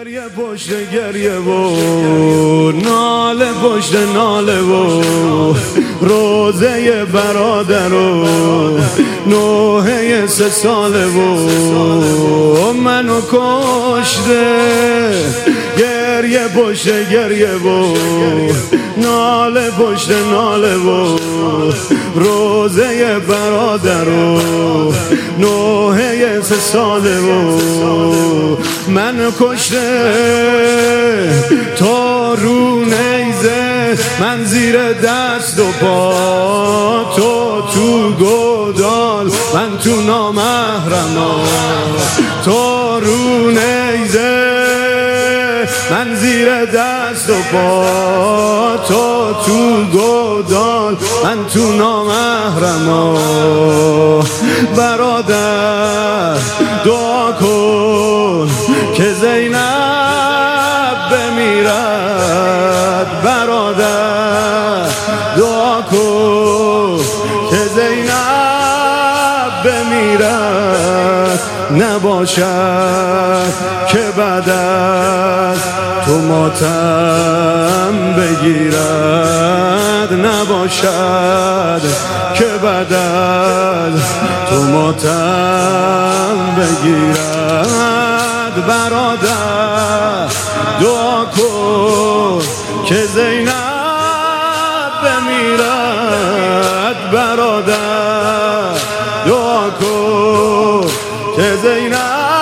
گریه پشت گریه و ناله پشت ناله و روزه برادر و نوحه 3 ساله و منو کشته. گریه پشت گریه و ناله پشت ناله و روزه برادر و نوحه 3 ساله و من کشته. تو رو نیزه من زیر دست و پا، تو گودال من تو نامحرما. تو رو نیزه من زیر دست و پا، تو گودال من تو نامحرما. برادر دعا کن که زینب بمیرد. برادر دعا کن که زینب بمیرد. نباشد که بعد از تو ماتم بگیرد. نباشد که بعد از تو ماتم بگیرد. برادر دعا کن که زینب بمیرد. برادر دعا کن که زینب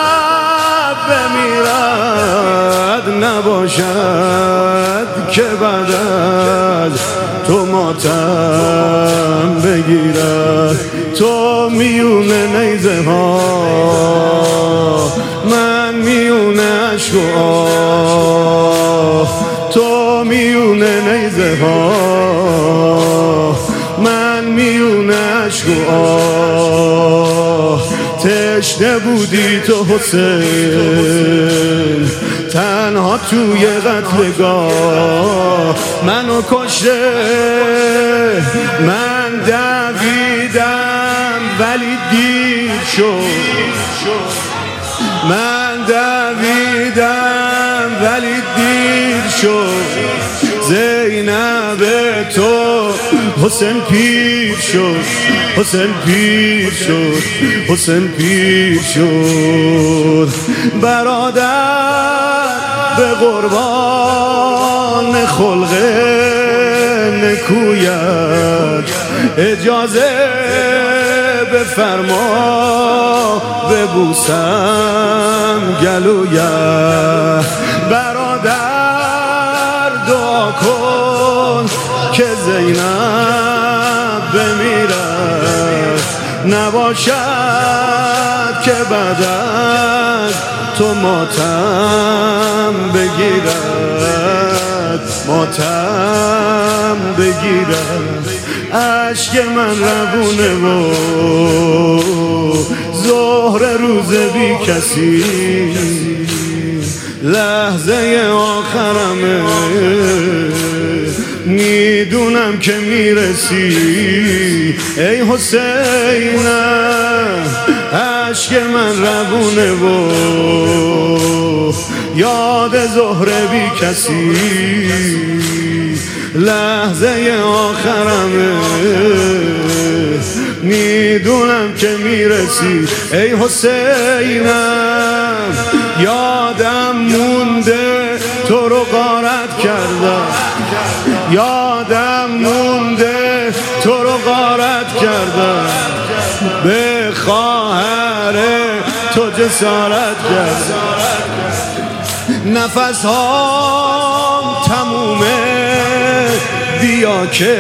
بمیرد. نباشد که بعد از تو ماتم بگیرد. تو میونه نیزه ها، من میونه عشق و آه. تو میونه نیزه ها، من میونه عشق و آه. تشنه بودی تو حسین تنها توی قتلگاه. منو کشته. من دویدم ولی دیر شد. من دویدم ولی دیر شد. زینب تو حسین پیر شد. حسین پیر شد. حسین پیر شد. برادر به قربان خلق نکویت اجازه بفرما ببوسم گلویت. برادر دعا کن که زینب بمیرد. نباشد که بعد از تو ماتم بگیرد. ماتم بگیرد. عشق من روونه و ظهر روز بی کسی. لحظه آخرمه میدونم که میرسی ای حسینم. عشق من روونه و یاد ظهر بی کسی. لحظه آخرمه میدونم که میرسی ای حسینم. یادم مونده تو رو غارت کردم. یادم مونده تو رو غارت کردم. به خواهر تو جسارت کردم. نفس ها تمومه بیا که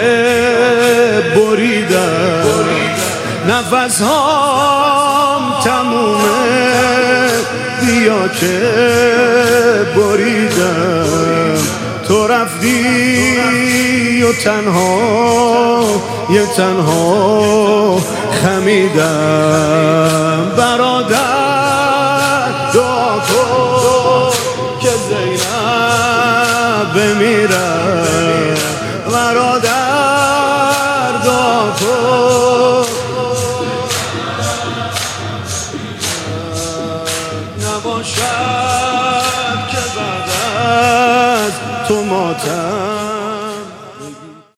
بریدم. نفس ها تمومه بیا که بریدم. تو رفتی و تنها خمیدم. برادر دعا کن که زینب بمیرد. برادر دعا کن نباشد که تو ماتم